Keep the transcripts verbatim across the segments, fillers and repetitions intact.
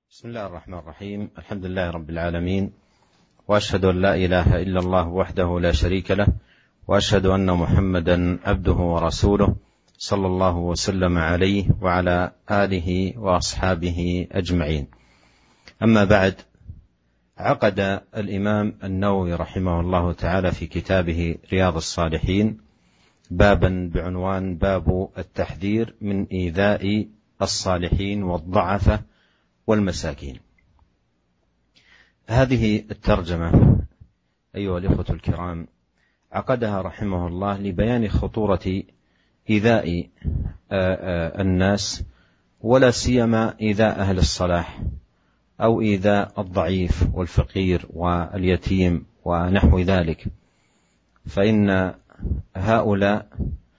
بسم الله الرحمن الرحيم. الحمد لله رب العالمين، وأشهد أن لا إله إلا الله وحده لا شريك له، وأشهد أن محمدا عبده ورسوله صلى الله وسلم عليه وعلى آله وأصحابه أجمعين. أما بعد، عقد الإمام النووي رحمه الله تعالى في كتابه رياض الصالحين بابا بعنوان باب التحذير من إيذاء الصالحين والضعفة والمساكين. هذه الترجمة أيها الإخوة الكرام عقدها رحمه الله لبيان خطورة إيذاء الناس، ولا سيما إيذاء أهل الصلاح أو إيذاء الضعيف والفقير واليتيم ونحو ذلك، فإن هؤلاء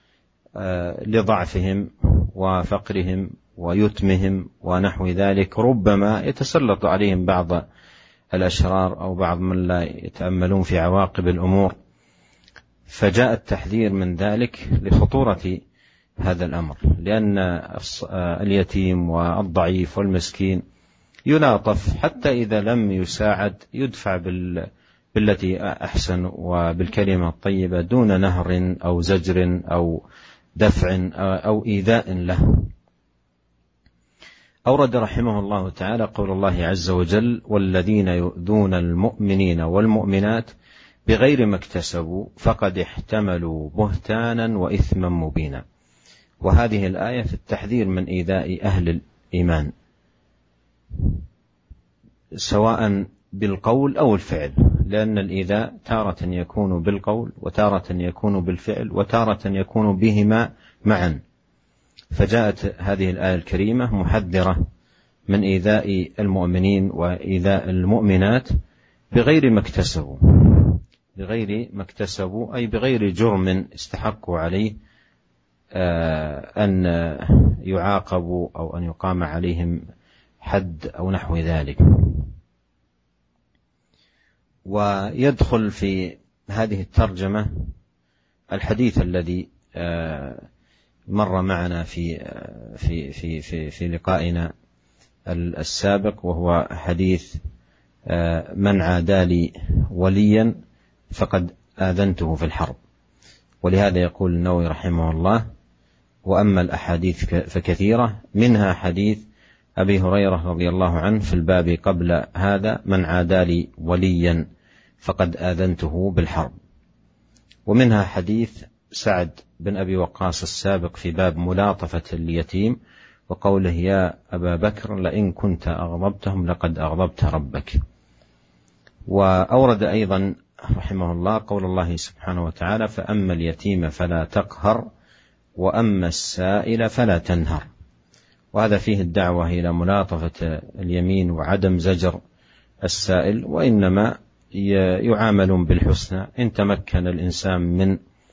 لضعفهم وفقرهم ويتمهم ونحو ذلك ربما يتسلط عليهم بعض الأشرار أو بعض من لا يتأملون في عواقب الأمور، فجاء التحذير من ذلك لخطورة هذا الأمر، لأن اليتيم والضعيف والمسكين يلاطف حتى إذا لم يساعد يدفع بالتي أحسن وبالكلمة الطيبة دون نهر أو زجر أو دفع أو إيذاء له. أورد رحمه الله تعالى قول الله عز وجل: والذين يؤذون المؤمنين والمؤمنات بغير ما اكتسبوا فقد احتملوا بهتانا وإثما مبينا. وهذه الآية في التحذير من إيذاء أهل الإيمان سواء بالقول أو الفعل، لأن الإيذاء تارة يكون بالقول وتارة يكون بالفعل وتارة يكون بهما معا. فجاءت هذه الآية الكريمة محذرة من إيذاء المؤمنين وإيذاء المؤمنات بغير ما اكتسبوا، بغير ما اكتسبوا أي بغير جرم استحقوا عليه أن يعاقبوا أو أن يقام عليهم حد أو نحو ذلك. ويدخل في هذه الترجمة الحديث الذي مر معنا في في في في في لقائنا السابق، وهو حديث من عادى لي وليا فقد آذنته في الحرب. ولهذا يقول النووي رحمه الله: وأما الأحاديث فكثيرة، منها حديث أبي هريرة رضي الله عنه في الباب قبل هذا: من عادى لي وليا فقد آذنته بالحرب. ومنها حديث سعد بن أبي وقاص السابق في باب ملاطفة اليتيم وقوله: يا أبا بكر لئن كنت أغضبتهم لقد أغضبت ربك. وأورد أيضا رحمه الله قول الله سبحانه وتعالى: فأما اليتيم فلا تقهر وأما السائل فلا تنهر. وهذا فيه الدعوة إلى ملاطفة اليمين وعدم زجر السائل، وإنما يعاملون بالحسنى إن تمكن الإنسان من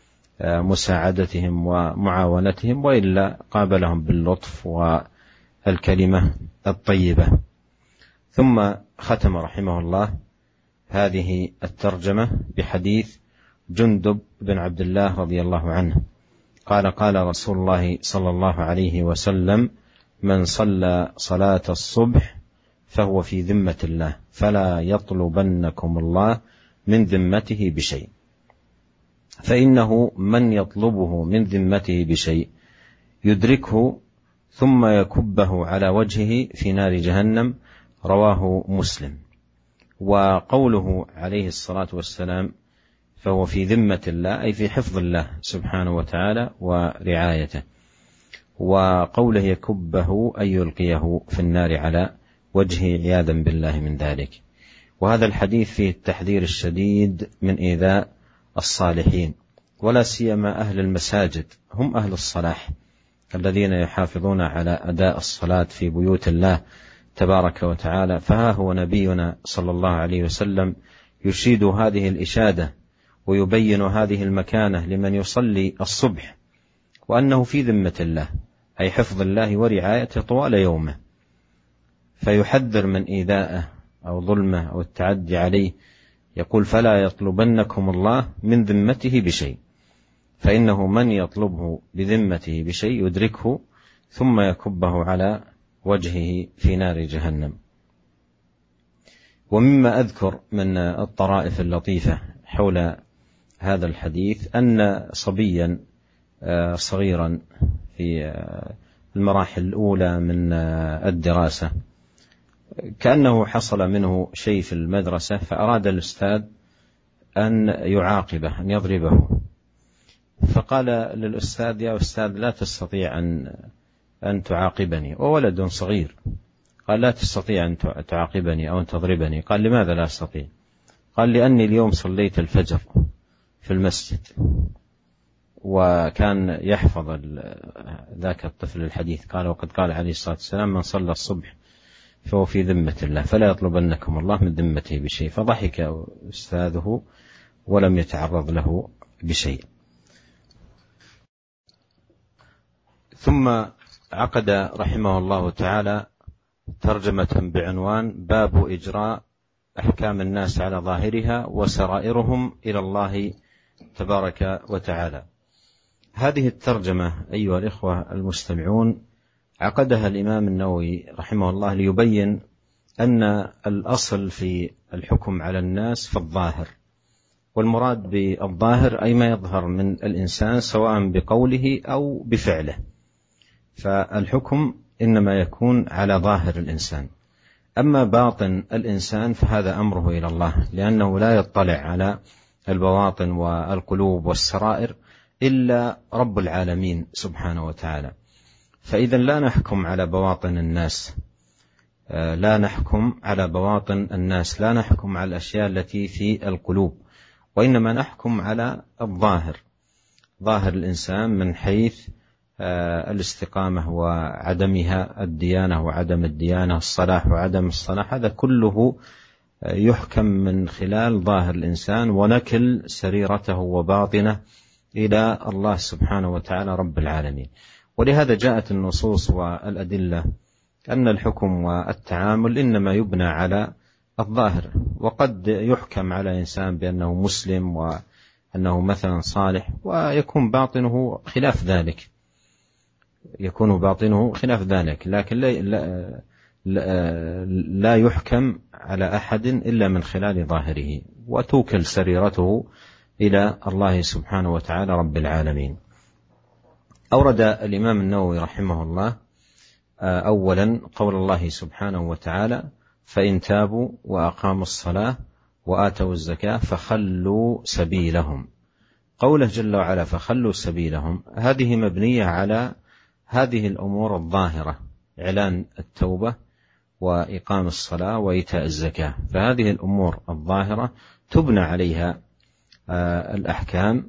مساعدتهم ومعاونتهم، وإلا قابلهم باللطف والكلمة الطيبة. ثم ختم رحمه الله هذه الترجمة بحديث جندب بن عبد الله رضي الله عنه قال: قال رسول الله صلى الله عليه وسلم: من صلى صلاة الصبح فهو في ذمة الله، فلا يطلبنكم الله من ذمته بشيء، فإنه من يطلبه من ذمته بشيء يدركه ثم يكبه على وجهه في نار جهنم. رواه مسلم. وقوله عليه الصلاة والسلام فهو في ذمة الله أي في حفظ الله سبحانه وتعالى ورعايته، وقوله يكبه أي يلقيه في النار على وجهه عياذا بالله من ذلك. وهذا الحديث فيه التحذير الشديد من إيذاء الصالحين، ولا سيما أهل المساجد، هم أهل الصلاح الذين يحافظون على أداء الصلاة في بيوت الله تبارك وتعالى. فها هو نبينا صلى الله عليه وسلم يشيد هذه الإشادة ويبين هذه المكانة لمن يصلي الصبح، وأنه في ذمة الله أي حفظ الله ورعايته طوال يومه، فيحذر من إيذائه أو ظلمه أو التعدي عليه. يقول: فلا يطلبنكم الله من ذمته بشيء، فإنه من يطلبه بذمته بشيء يدركه ثم يكبه على وجهه في نار جهنم. ومما أذكر من الطرائف اللطيفة حول هذا الحديث أن صبيا صغيرا في المراحل الأولى من الدراسة كأنه حصل منه شيء في المدرسة، فأراد الأستاذ أن يعاقبه، أن يضربه، فقال للأستاذ: يا أستاذ، لا تستطيع أن أن تعاقبني، وولد صغير. قال: لا تستطيع أن تعاقبني أو أن تضربني. قال: لماذا لا أستطيع؟ قال: لأني اليوم صليت الفجر في المسجد. وكان يحفظ ذاك الطفل الحديث، قال: وقد قال عليه الصلاة والسلام: من صلى الصبح فهو في ذمة الله، فلا يطلبنكم الله من ذمته بشيء. فضحك أستاذه ولم يتعرض له بشيء. ثم عقد رحمه الله تعالى ترجمة بعنوان: باب إجراء أحكام الناس على ظاهرها وسرائرهم إلى الله تبارك وتعالى. هذه الترجمة أيها الإخوة المستمعون عقدها الإمام النووي رحمه الله ليبين أن الأصل في الحكم على الناس في الظاهر، والمراد بالظاهر أي ما يظهر من الإنسان سواء بقوله أو بفعله، فالحكم إنما يكون على ظاهر الإنسان. أما باطن الإنسان فهذا أمره إلى الله، لأنه لا يطلع على البواطن والقلوب والسرائر إلا رب العالمين سبحانه وتعالى. فإذا لا نحكم على بواطن الناس، لا نحكم على بواطن الناس، لا نحكم على الأشياء التي في القلوب، وإنما نحكم على الظاهر، ظاهر الإنسان من حيث الاستقامة وعدمها، الديانة وعدم الديانة، الصلاح وعدم الصلاح، هذا كله يحكم من خلال ظاهر الإنسان، ونكل سريرته وباطنه إلى الله سبحانه وتعالى رب العالمين. ولهذا جاءت النصوص والأدلة أن الحكم والتعامل إنما يبنى على الظاهر، وقد يحكم على إنسان بأنه مسلم وأنه مثلا صالح ويكون باطنه خلاف ذلك، يكون باطنه خلاف ذلك، لكن لا, لا, لا, لا يحكم على أحد إلا من خلال ظاهره، وتوكل سريرته إلى الله سبحانه وتعالى رب العالمين. أورد الإمام النووي رحمه الله أولا قول الله سبحانه وتعالى: فإن تابوا وأقاموا الصلاة وآتوا الزكاة فخلوا سبيلهم. قوله جل وعلا فخلوا سبيلهم هذه مبنية على هذه الأمور الظاهرة: إعلان التوبة وإقام الصلاة وإيتاء الزكاة، فهذه الأمور الظاهرة تبنى عليها الأحكام،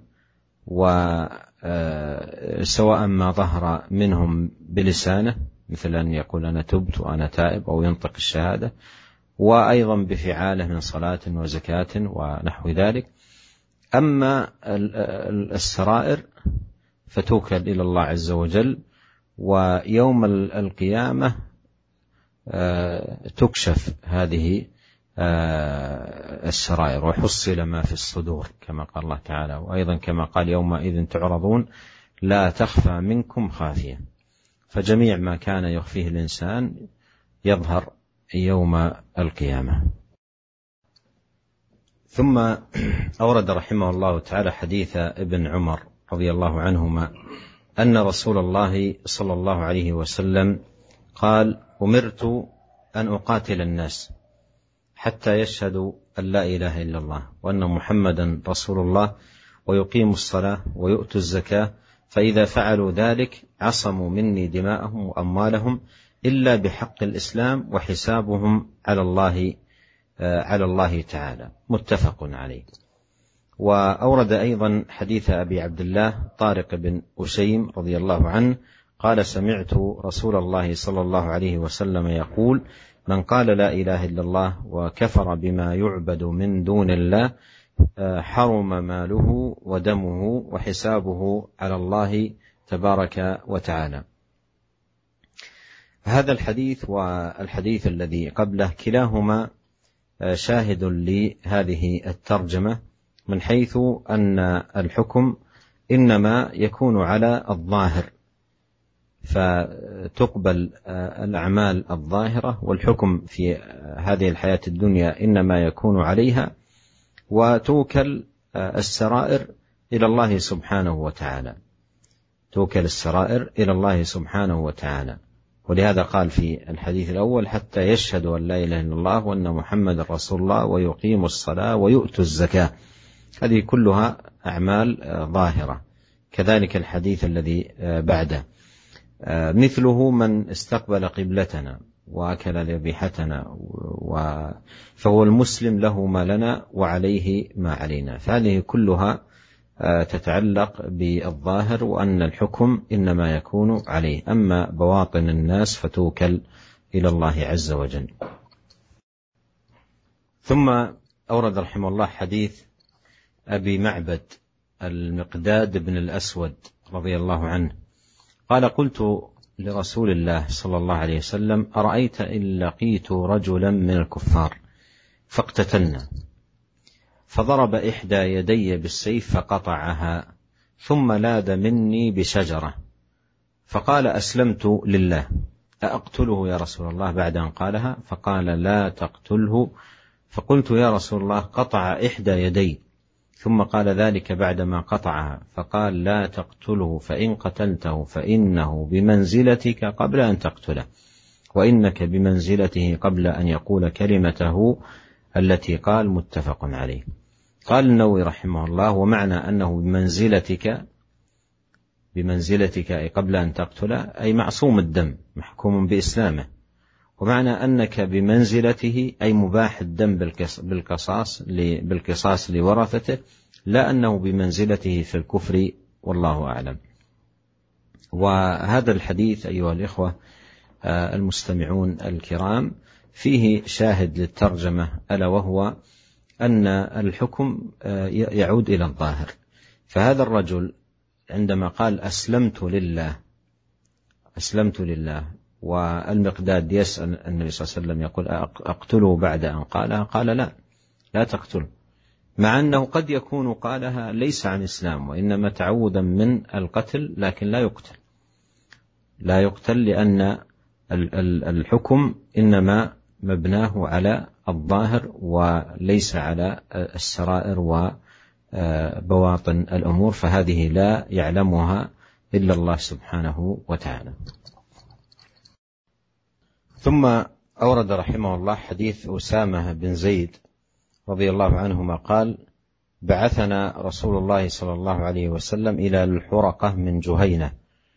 وسواء ما ظهر منهم بلسانه مثل أن يقول أنا تبت وأنا تائب أو ينطق الشهادة، وأيضا بفعاله من صلاة وزكاة ونحو ذلك. أما السرائر فتوكل إلى الله عز وجل، ويوم القيامة تكشف هذه السرائر وحصل ما في الصدور كما قال الله تعالى، وأيضا كما قال: يومئذ تعرضون لا تخفى منكم خافية. فجميع ما كان يخفيه الإنسان يظهر يوم القيامة. ثم أورد رحمه الله تعالى حديث ابن عمر رضي الله عنهما أن رسول الله صلى الله عليه وسلم قال: أمرت أن أقاتل الناس حتى يشهدوا أن لا إله إلا الله وأن محمدا رسول الله ويقيموا الصلاة ويؤتوا الزكاة، فإذا فعلوا ذلك عصموا مني دماءهم وأموالهم إلا بحق الإسلام وحسابهم على الله على الله تعالى. متفق عليه. وأورد أيضا حديث أبي عبد الله طارق بن أشيم رضي الله عنه قال: سمعت رسول الله صلى الله عليه وسلم يقول: من قال لا إله إلا الله وكفر بما يعبد من دون الله حرم ماله ودمه وحسابه على الله تبارك وتعالى. هذا الحديث والحديث الذي قبله كلاهما شاهد لهذه الترجمة، من حيث أن الحكم إنما يكون على الظاهر، فتقبل الأعمال الظاهرة، والحكم في هذه الحياة الدنيا إنما يكون عليها، وتوكل السرائر إلى الله سبحانه وتعالى، توكل السرائر إلى الله سبحانه وتعالى. ولهذا قال في الحديث الأول: حتى يشهدوا أن لا إله إلا الله وأن محمد رسول الله ويقيموا الصلاة ويؤتوا الزكاة. هذه كلها أعمال ظاهرة. كذلك الحديث الذي بعده مثله: من استقبل قبلتنا وأكل ذبيحتنا فهو المسلم له ما لنا وعليه ما علينا. فهذه كلها تتعلق بالظاهر، وأن الحكم إنما يكون عليه، أما بواطن الناس فتوكل إلى الله عز وجل. ثم أورد رحمه الله حديث أبي معبد المقداد بن الأسود رضي الله عنه قال: قلت لرسول الله صلى الله عليه وسلم: أرأيت إن لقيت رجلا من الكفار فاقتتلنا، فضرب إحدى يدي بالسيف فقطعها، ثم لاذ مني بشجرة، فقال: أسلمت لله، أأقتله يا رسول الله بعد أن قالها؟ فقال: لا تقتله. فقلت: يا رسول الله، قطع إحدى يدي، ثم قال ذلك بعدما قطعها، فقال: لا تقتله، فإن قتلته فإنه بمنزلتك قبل أن تقتله، وإنك بمنزلته قبل أن يقول كلمته التي قال. متفق عليه. قال النووي رحمه الله: ومعنى أنه بمنزلتك بمنزلتك أي قبل أن تقتله، أي معصوم الدم محكوم بإسلامه، ومعنى أنك بمنزلته أي مباح الدم بالقصاص بالقصاص لورثته، لا أنه بمنزلته في الكفر، والله أعلم. وهذا الحديث أيها الإخوة المستمعون الكرام فيه شاهد للترجمة، ألا وهو أن الحكم يعود إلى الظاهر. فهذا الرجل عندما قال: أسلمت لله أسلمت لله والمقداد يسأل النبي صلى الله عليه وسلم يقول: أقتله بعد أن قالها؟ قال: لا لا تقتله، مع أنه قد يكون قالها ليس عن إسلام وإنما تعوذا من القتل، لكن لا يقتل لا يقتل لأن الحكم إنما مبناه على الظاهر وليس على السرائر وبواطن الأمور، فهذه لا يعلمها إلا الله سبحانه وتعالى. ثم أورد رحمه الله حديث أسامة بن زيد رضي الله عنهما قال: بعثنا رسول الله صلى الله عليه وسلم إلى الحرقة من جهينة،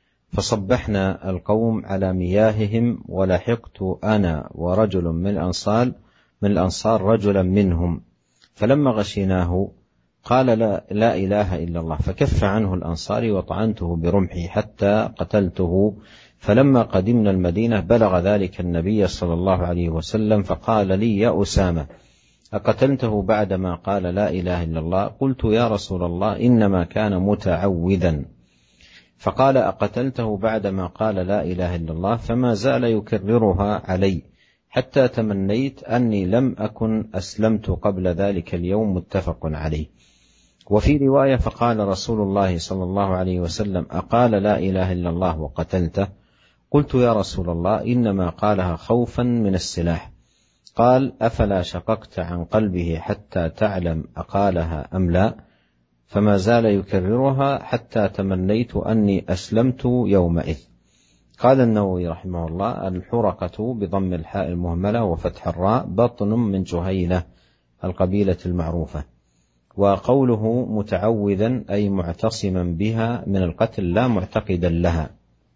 فصبحنا القوم على مياههم، ولحقت أنا ورجل من الأنصار من الأنصار رجلا منهم، فلما غشيناه قال: لا, لا إله إلا الله، فكف عنه الأنصاري وطعنته برمحي حتى قتلته. فلما قدمنا المدينة بلغ ذلك النبي صلى الله عليه وسلم، فقال لي: يا أسامة، أقتلته بعدما قال لا إله إلا الله؟ قلت: يا رسول الله، إنما كان متعوذا. فقال: أقتلته بعدما قال لا إله إلا الله؟ فما زال يكررها علي حتى تمنيت أني لم أكن أسلمت قبل ذلك اليوم. متفق عليه. وفي رواية: فقال رسول الله صلى الله عليه وسلم: أقال لا إله إلا الله وقتلته؟ قلت: يا رسول الله، إنما قالها خوفا من السلاح. قال: أفلا شققت عن قلبه حتى تعلم أقالها أم لا؟ فما زال يكررها حتى تمنيت أني أسلمت يومئذ. قال النووي رحمه الله: الحرقة بضم الحاء المهملة وفتح الراء بطن من جهينة القبيلة المعروفة. وقوله متعوذا أي معتصما بها من القتل لا معتقدا لها.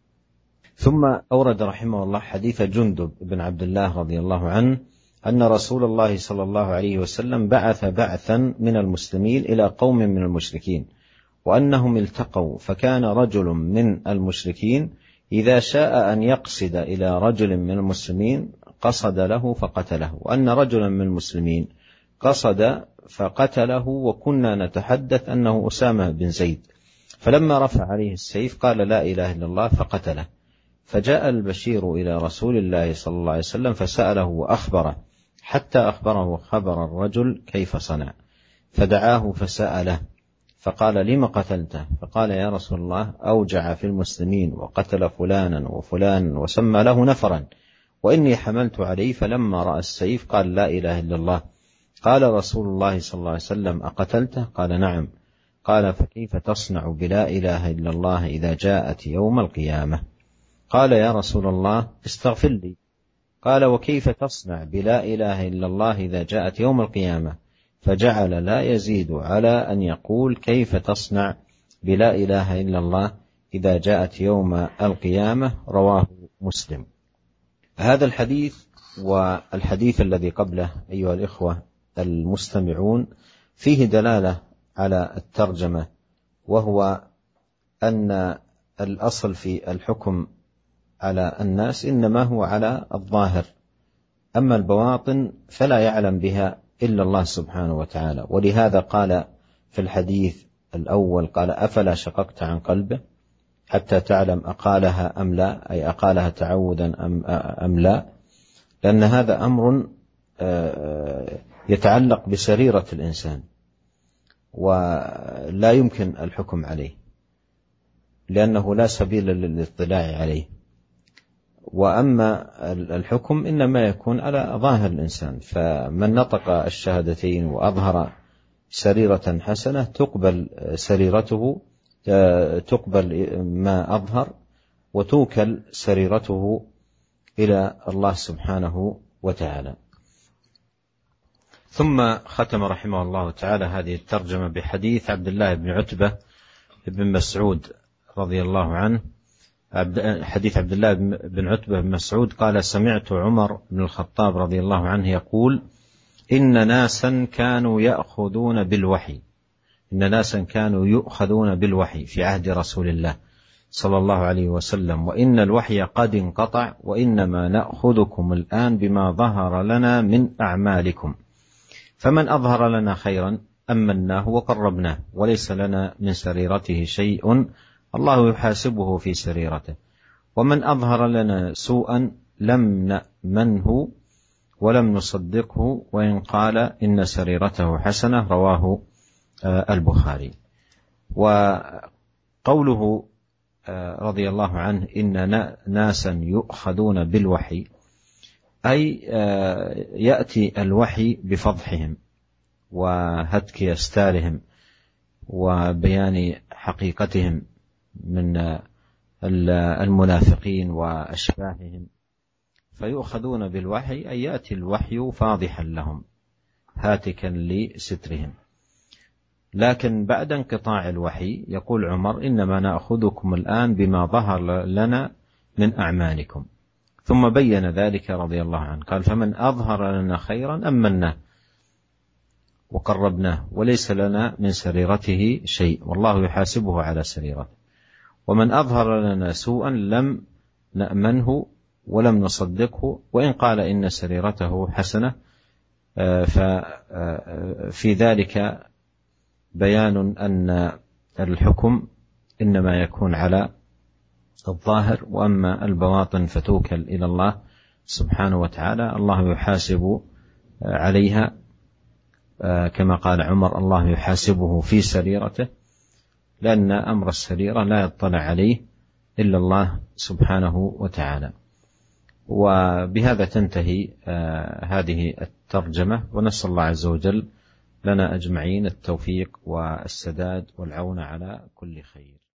ثم أورد رحمه الله حديث جندب بن عبد الله رضي الله عنه أن رسول الله صلى الله عليه وسلم بعث بعثا من المسلمين إلى قوم من المشركين، وأنهم التقوا، فكان رجل من المشركين إذا شاء أن يقصد إلى رجل من المسلمين قصد له فقتله، وأن رجلا من المسلمين قصد فقتله، وكنا نتحدث أنه أسامة بن زيد، فلما رفع عليه السيف قال لا إله إلا الله فقتله. فجاء البشير إلى رسول الله صلى الله عليه وسلم فسأله وأخبره حتى أخبره خبر الرجل كيف صنع، فدعاه فسأله فقال: لم قتلته؟ فقال: يا رسول الله، أوجع في المسلمين وقتل فلانا وفلانا وسمى له نفرا، وإني حملت عليه فلما رأى السيف قال لا إله إلا الله. قال رسول الله صلى الله عليه وسلم أقتلته؟ قال نعم. قال فكيف تصنع بلا إله إلا الله إذا جاءت يوم القيامة؟ قال يا رسول الله استغفر لي. قال وكيف تصنع بلا إله إلا الله إذا جاءت يوم القيامة؟ فجعل لا يزيد على أن يقول كيف تصنع بلا إله إلا الله إذا جاءت يوم القيامة. رواه مسلم. هذا الحديث والحديث الذي قبله أيها الإخوة المستمعون فيه دلالة على الترجمة، وهو أن الأصل في الحكم على الناس إنما هو على الظاهر، أما البواطن فلا يعلم بها إلا الله سبحانه وتعالى. ولهذا قال في الحديث الأول قال أفلا شققت عن قلبه حتى تعلم أقالها أم لا، أي أقالها تعودا أم, أم لا، لأن هذا أمر يتعلق بسريرة الإنسان ولا يمكن الحكم عليه لأنه لا سبيل للاطلاع عليه. وأما الحكم إنما يكون على ظاهر الإنسان، فمن نطق الشهادتين وأظهر سريرة حسنة تقبل سريرته، تقبل ما أظهر وتوكل سريرته إلى الله سبحانه وتعالى. ثم ختم رحمه الله تعالى هذه الترجمة بحديث عبد الله بن عتبة بن مسعود رضي الله عنه. حديث عبد الله بن عتبة بن مسعود قال سمعت عمر بن الخطاب رضي الله عنه يقول إن ناسا كانوا يأخذون بالوحي إن ناسا كانوا يؤخذون بالوحي في عهد رسول الله صلى الله عليه وسلم، وإن الوحي قد انقطع، وإنما نأخذكم الآن بما ظهر لنا من أعمالكم، فمن أظهر لنا خيرا أمناه وقربناه، وليس لنا من سريرته شيء الله يحاسبه في سريرته، ومن أظهر لنا سوءا لم نأمنه ولم نصدقه وإن قال إن سريرته حسنة. رواه البخاري. وقوله رضي الله عنه إن ناسا يؤخذون بالوحي أي يأتي الوحي بفضحهم وهتك أستارهم وبيان حقيقتهم من المنافقين وأشباههم، فيؤخذون بالوحي أي يأتي الوحي فاضحا لهم هاتكا لسترهم. لكن بعد انقطاع الوحي يقول عمر إنما نأخذكم الآن بما ظهر لنا من أعمالكم، ثم بين ذلك رضي الله عنه قال فمن أظهر لنا خيرا أمناه وقربناه، وليس لنا من سريرته شيء والله يحاسبه على سريرته، ومن أظهر لنا سوءا لم نأمنه ولم نصدقه وإن قال إن سريرته حسنة. ففي ذلك بيان أن الحكم إنما يكون على الظاهر، وأما البواطن فتوكل إلى الله سبحانه وتعالى، الله يحاسب عليها كما قال عمر الله يحاسبه في سريرته، لأن أمر السريرة لا يطلع عليه إلا الله سبحانه وتعالى. وبهذا تنتهي هذه الترجمة، ونسأل الله عز وجل لنا أجمعين التوفيق والسداد والعون على كل خير.